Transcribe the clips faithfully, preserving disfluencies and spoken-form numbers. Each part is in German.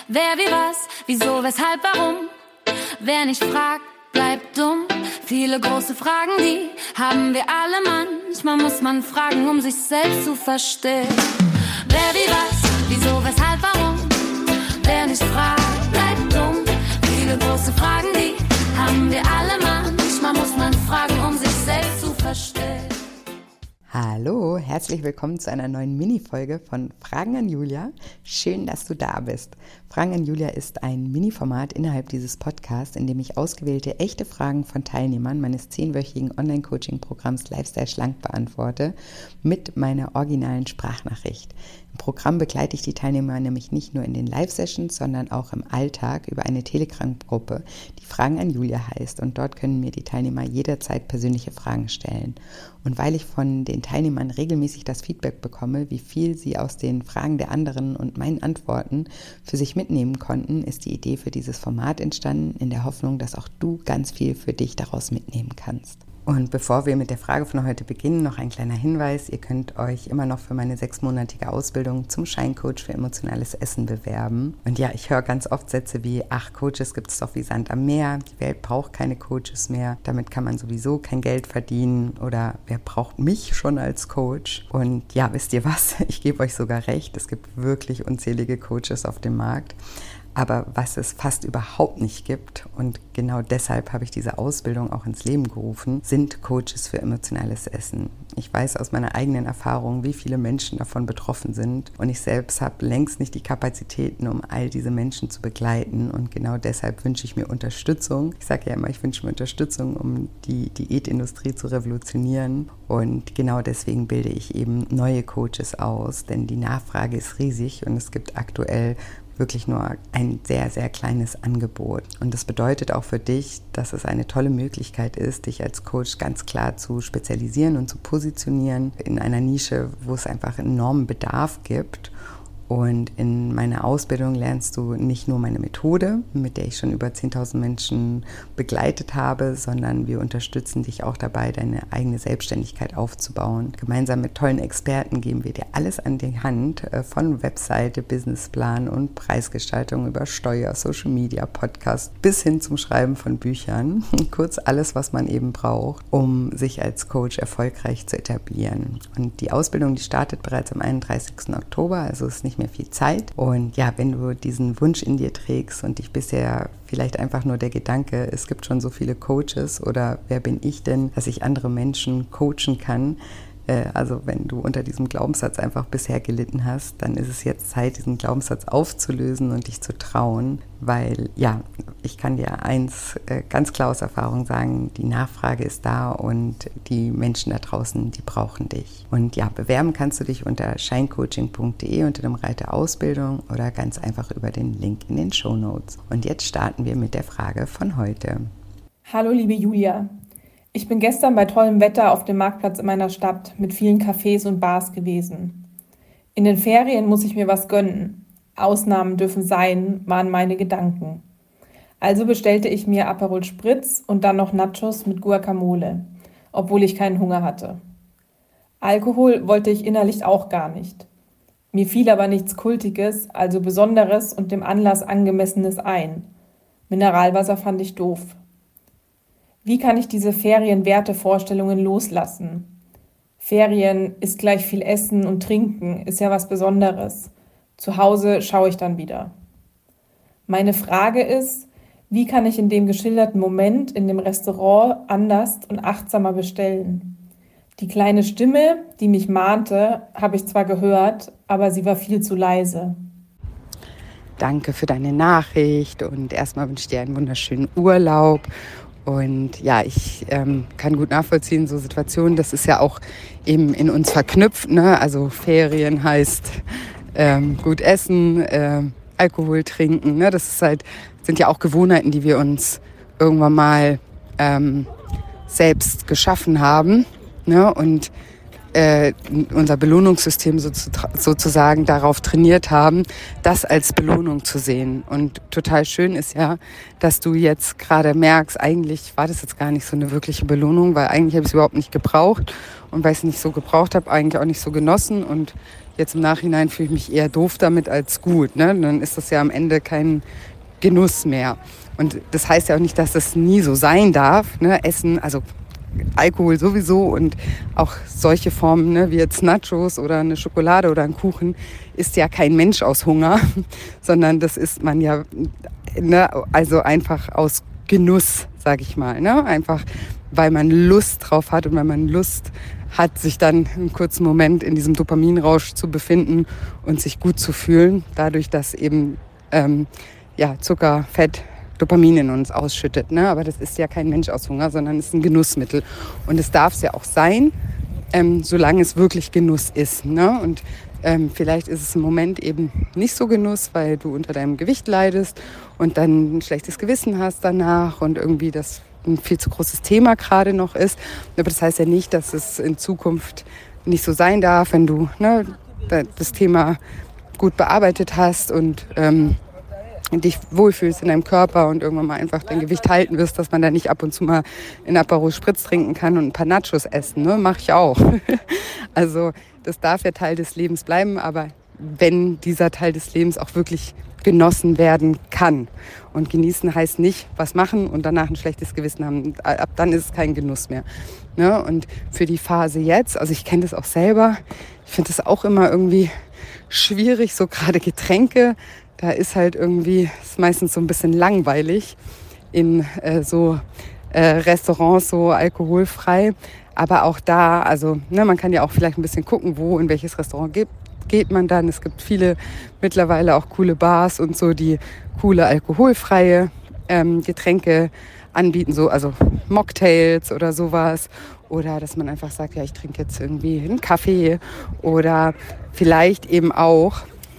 Wer, wie, was, wieso, weshalb, warum? Wer nicht fragt, bleibt dumm. Viele große Fragen, die haben wir alle manchmal. Muss man fragen, um sich selbst zu verstehen. Wer, wie, was, wieso, weshalb, warum? Wer nicht fragt, bleibt dumm. Viele große Fragen, die haben wir alle manchmal. Muss man fragen, um sich selbst zu verstehen. Hallo, herzlich willkommen zu einer neuen Mini-Folge von Fragen an Julia. Schön, dass du da bist. Fragen an Julia ist ein Mini-Format innerhalb dieses Podcasts, in dem ich ausgewählte echte Fragen von Teilnehmern meines zehnwöchigen Online-Coaching-Programms Lifestyle Schlank beantworte mit meiner originalen Sprachnachricht. Im Programm begleite ich die Teilnehmer nämlich nicht nur in den Live-Sessions, sondern auch im Alltag über eine Telegram-Gruppe, die Fragen an Julia heißt. Und dort können mir die Teilnehmer jederzeit persönliche Fragen stellen. Und weil ich von den Teilnehmern regelmäßig das Feedback bekomme, wie viel sie aus den Fragen der anderen und meinen Antworten für sich mitnehmen konnten, ist die Idee für dieses Format entstanden, in der Hoffnung, dass auch du ganz viel für dich daraus mitnehmen kannst. Und bevor wir mit der Frage von heute beginnen, noch ein kleiner Hinweis. Ihr könnt euch immer noch für meine sechsmonatige Ausbildung zum Scheincoach für emotionales Essen bewerben. Und ja, ich höre ganz oft Sätze wie, ach, Coaches gibt es doch wie Sand am Meer, die Welt braucht keine Coaches mehr, damit kann man sowieso kein Geld verdienen oder wer braucht mich schon als Coach? Und ja, wisst ihr was? Ich gebe euch sogar recht, es gibt wirklich unzählige Coaches auf dem Markt. Aber was es fast überhaupt nicht gibt, und genau deshalb habe ich diese Ausbildung auch ins Leben gerufen, sind Coaches für emotionales Essen. Ich weiß aus meiner eigenen Erfahrung, wie viele Menschen davon betroffen sind, und ich selbst habe längst nicht die Kapazitäten, um all diese Menschen zu begleiten, und genau deshalb wünsche ich mir Unterstützung. Ich sage ja immer, ich wünsche mir Unterstützung, um die Diätindustrie zu revolutionieren, und genau deswegen bilde ich eben neue Coaches aus, denn die Nachfrage ist riesig und es gibt aktuell wirklich nur ein sehr, sehr kleines Angebot. Und das bedeutet auch für dich, dass es eine tolle Möglichkeit ist, dich als Coach ganz klar zu spezialisieren und zu positionieren in einer Nische, wo es einfach enormen Bedarf gibt. Und in meiner Ausbildung lernst du nicht nur meine Methode, mit der ich schon über zehntausend Menschen begleitet habe, sondern wir unterstützen dich auch dabei, deine eigene Selbstständigkeit aufzubauen. Gemeinsam mit tollen Experten geben wir dir alles an die Hand, von Webseite, Businessplan und Preisgestaltung über Steuer, Social Media, Podcast bis hin zum Schreiben von Büchern. Kurz alles, was man eben braucht, um sich als Coach erfolgreich zu etablieren. Und die Ausbildung, die startet bereits am einunddreißigsten Oktober, also ist nicht mehr viel Zeit. Und ja, wenn du diesen Wunsch in dir trägst und dich bisher vielleicht einfach nur der Gedanke, es gibt schon so viele Coaches oder wer bin ich denn, dass ich andere Menschen coachen kann, also wenn du unter diesem Glaubenssatz einfach bisher gelitten hast, dann ist es jetzt Zeit, diesen Glaubenssatz aufzulösen und dich zu trauen, weil ja, ich kann dir eins ganz klar aus Erfahrung sagen, die Nachfrage ist da und die Menschen da draußen, die brauchen dich. Und ja, bewerben kannst du dich unter scheincoaching punkt de unter dem Reiter Ausbildung oder ganz einfach über den Link in den Shownotes. Und jetzt starten wir mit der Frage von heute. Hallo liebe Julia. Ich bin gestern bei tollem Wetter auf dem Marktplatz in meiner Stadt mit vielen Cafés und Bars gewesen. In den Ferien muss ich mir was gönnen. Ausnahmen dürfen sein, waren meine Gedanken. Also bestellte ich mir Aperol Spritz und dann noch Nachos mit Guacamole, obwohl ich keinen Hunger hatte. Alkohol wollte ich innerlich auch gar nicht. Mir fiel aber nichts Kultiges, also Besonderes und dem Anlass Angemessenes ein. Mineralwasser fand ich doof. Wie kann ich diese Ferienwertevorstellungen loslassen? Ferien ist gleich viel Essen und Trinken, ist ja was Besonderes. Zu Hause schaue ich dann wieder. Meine Frage ist, wie kann ich in dem geschilderten Moment in dem Restaurant anders und achtsamer bestellen? Die kleine Stimme, die mich mahnte, habe ich zwar gehört, aber sie war viel zu leise. Danke für deine Nachricht und erstmal wünsche ich dir einen wunderschönen Urlaub. Und ja, ich ähm, kann gut nachvollziehen, so Situationen, das ist ja auch eben in uns verknüpft, ne? Also Ferien heißt ähm, gut essen, äh, Alkohol trinken, ne? Das ist halt, sind ja auch Gewohnheiten, die wir uns irgendwann mal ähm, selbst geschaffen haben, ne? Und äh, unser Belohnungssystem so zu, sozusagen darauf trainiert haben, das als Belohnung zu sehen. Und total schön ist ja, dass du jetzt gerade merkst, eigentlich war das jetzt gar nicht so eine wirkliche Belohnung, weil eigentlich habe ich es überhaupt nicht gebraucht und weil ich es nicht so gebraucht habe, eigentlich auch nicht so genossen. Und jetzt im Nachhinein fühle ich mich eher doof damit als gut. Ne? Dann ist das ja am Ende kein Genuss mehr. Und das heißt ja auch nicht, dass das nie so sein darf. Ne? Essen, also Alkohol sowieso und auch solche Formen, ne, wie jetzt Nachos oder eine Schokolade oder ein Kuchen, isst ja kein Mensch aus Hunger, sondern das isst man ja, ne, also einfach aus Genuss, sag ich mal. Ne? Einfach, weil man Lust drauf hat und weil man Lust hat, sich dann einen kurzen Moment in diesem Dopaminrausch zu befinden und sich gut zu fühlen, dadurch, dass eben ähm, ja, Zucker, Fett, Dopamin in uns ausschüttet. Ne? Aber das ist ja kein Mensch aus Hunger, sondern es ist ein Genussmittel. Und es darf es ja auch sein, ähm, solange es wirklich Genuss ist. Ne? Und ähm, vielleicht ist es im Moment eben nicht so Genuss, weil du unter deinem Gewicht leidest und dann ein schlechtes Gewissen hast danach und irgendwie das ein viel zu großes Thema gerade noch ist. Aber das heißt ja nicht, dass es in Zukunft nicht so sein darf, wenn du ne, das Thema gut bearbeitet hast und ähm, dich wohlfühlst in deinem Körper und irgendwann mal einfach dein Gewicht halten wirst, dass man da nicht ab und zu mal in Aperol Spritz trinken kann und ein paar Nachos essen. Ne? Mache ich auch. Also das darf ja Teil des Lebens bleiben, aber wenn dieser Teil des Lebens auch wirklich genossen werden kann. Und genießen heißt nicht was machen und danach ein schlechtes Gewissen haben. Ab dann ist es kein Genuss mehr. Ne? Und für die Phase jetzt, also ich kenne das auch selber, ich finde das auch immer irgendwie schwierig, so gerade Getränke. Da ist halt irgendwie, ist meistens so ein bisschen langweilig in äh, so äh, Restaurants, so alkoholfrei. Aber auch da, also ne, man kann ja auch vielleicht ein bisschen gucken, wo, in welches Restaurant geht, geht man dann. Es gibt viele mittlerweile auch coole Bars und so, die coole alkoholfreie ähm, Getränke anbieten, so also Mocktails oder sowas. Oder dass man einfach sagt, ja, ich trinke jetzt irgendwie einen Kaffee oder vielleicht eben auch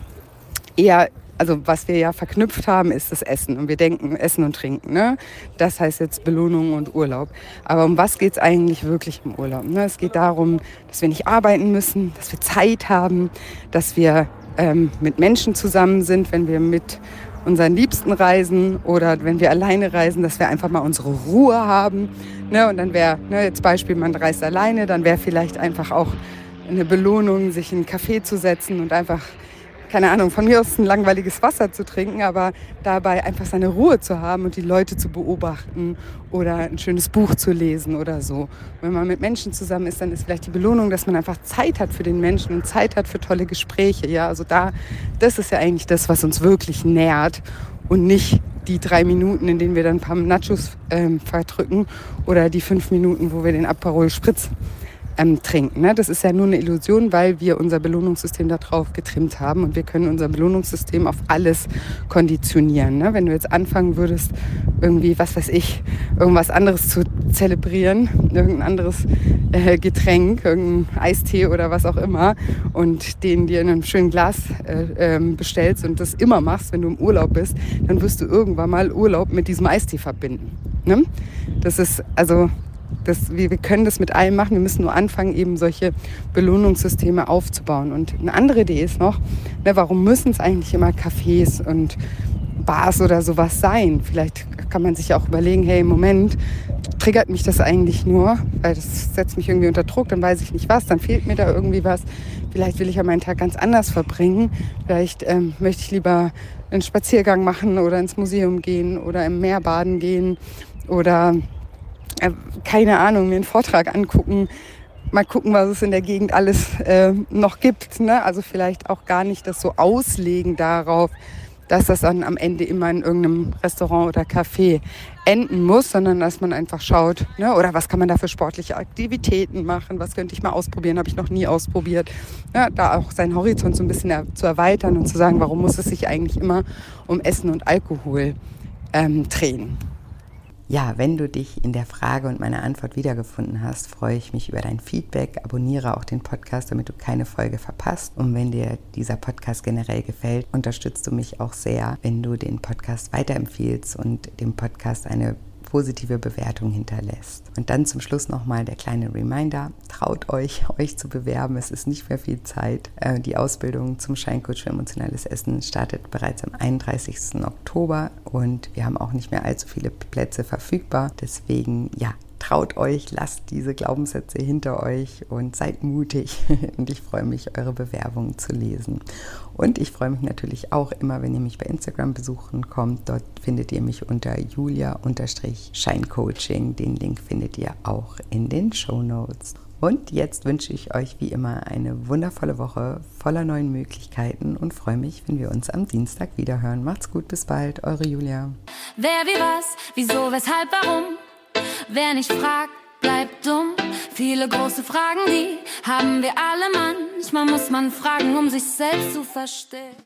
eher. Also was wir ja verknüpft haben, ist das Essen. Und wir denken Essen und Trinken. Ne? Das heißt jetzt Belohnung und Urlaub. Aber um was geht es eigentlich wirklich im Urlaub? Ne? Es geht darum, dass wir nicht arbeiten müssen, dass wir Zeit haben, dass wir ähm, mit Menschen zusammen sind, wenn wir mit unseren Liebsten reisen oder wenn wir alleine reisen, dass wir einfach mal unsere Ruhe haben. Ne? Und dann wäre, ne, jetzt Beispiel, man reist alleine, dann wäre vielleicht einfach auch eine Belohnung, sich in einen Café zu setzen und einfach keine Ahnung, von mir aus ein langweiliges Wasser zu trinken, aber dabei einfach seine Ruhe zu haben und die Leute zu beobachten oder ein schönes Buch zu lesen oder so. Wenn man mit Menschen zusammen ist, dann ist vielleicht die Belohnung, dass man einfach Zeit hat für den Menschen und Zeit hat für tolle Gespräche. Ja, also da, das ist ja eigentlich das, was uns wirklich nährt und nicht die drei Minuten, in denen wir dann ein paar Nachos ähm, verdrücken oder die fünf Minuten, wo wir den Aperol Spritz Ähm, trinken. Ne? Das ist ja nur eine Illusion, weil wir unser Belohnungssystem darauf getrimmt haben und wir können unser Belohnungssystem auf alles konditionieren. Ne? Wenn du jetzt anfangen würdest, irgendwie, was weiß ich, irgendwas anderes zu zelebrieren, irgendein anderes äh, Getränk, irgendein Eistee oder was auch immer und den dir in einem schönen Glas äh, äh, bestellst und das immer machst, wenn du im Urlaub bist, dann wirst du irgendwann mal Urlaub mit diesem Eistee verbinden. Ne? Das ist also Das, wir, wir können das mit allem machen, wir müssen nur anfangen, eben solche Belohnungssysteme aufzubauen. Und eine andere Idee ist noch, ne, warum müssen es eigentlich immer Cafés und Bars oder sowas sein? Vielleicht kann man sich auch überlegen, hey, im Moment triggert mich das eigentlich nur, weil das setzt mich irgendwie unter Druck, dann weiß ich nicht was, dann fehlt mir da irgendwie was. Vielleicht will ich ja meinen Tag ganz anders verbringen. Vielleicht ähm, möchte ich lieber einen Spaziergang machen oder ins Museum gehen oder im Meer baden gehen oder keine Ahnung, mir einen Vortrag angucken, mal gucken, was es in der Gegend alles äh, noch gibt. Ne? Also vielleicht auch gar nicht das so auslegen darauf, dass das dann am Ende immer in irgendeinem Restaurant oder Café enden muss, sondern dass man einfach schaut, ne? Oder was kann man da für sportliche Aktivitäten machen, was könnte ich mal ausprobieren, habe ich noch nie ausprobiert. Ja, da auch seinen Horizont so ein bisschen er- zu erweitern und zu sagen, warum muss es sich eigentlich immer um Essen und Alkohol ähm, drehen. Ja, wenn du dich in der Frage und meiner Antwort wiedergefunden hast, freue ich mich über dein Feedback. Abonniere auch den Podcast, damit du keine Folge verpasst. Und wenn dir dieser Podcast generell gefällt, unterstützt du mich auch sehr, wenn du den Podcast weiterempfiehlst und dem Podcast eine positive Bewertung hinterlässt. Und dann zum Schluss nochmal der kleine Reminder, traut euch, euch zu bewerben, es ist nicht mehr viel Zeit. Die Ausbildung zum Scheincoach für emotionales Essen startet bereits am einunddreißigsten Oktober und wir haben auch nicht mehr allzu viele Plätze verfügbar. Deswegen, ja, traut euch, lasst diese Glaubenssätze hinter euch und seid mutig. Und ich freue mich, eure Bewerbungen zu lesen. Und ich freue mich natürlich auch immer, wenn ihr mich bei Instagram besuchen kommt. Dort findet ihr mich unter Julia-Scheincoaching. Den Link findet ihr auch in den Shownotes. Und jetzt wünsche ich euch wie immer eine wundervolle Woche voller neuen Möglichkeiten und freue mich, wenn wir uns am Dienstag wiederhören. Macht's gut, bis bald, eure Julia. Wer, wie, was, wieso, weshalb, warum? Wer nicht fragt, bleibt dumm. Viele große Fragen, die haben wir alle manchmal, muss man fragen, um sich selbst zu verstehen.